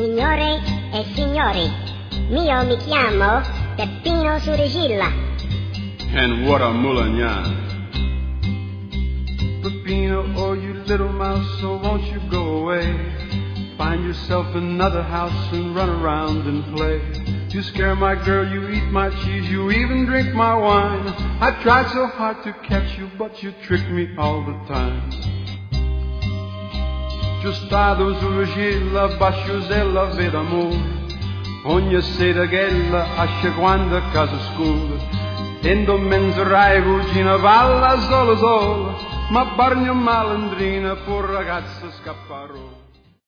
Signore e signori, io mi chiamo Peppino Surigilla. And what a mulagnan. Peppino, oh you little mouse, so won't you go away? Find yourself another house and run around and play. You scare my girl, you eat my cheese, you even drink my wine. I tried so hard to catch you, but you trick me all the time. Giustado Surigilla, basciusella, ved amor. Ogni sera ghella, asce quando a casa scuola. Tendo menzorai, vulgina, valla solo solo. Ma bargno malandrina, pur ragazza scapparò.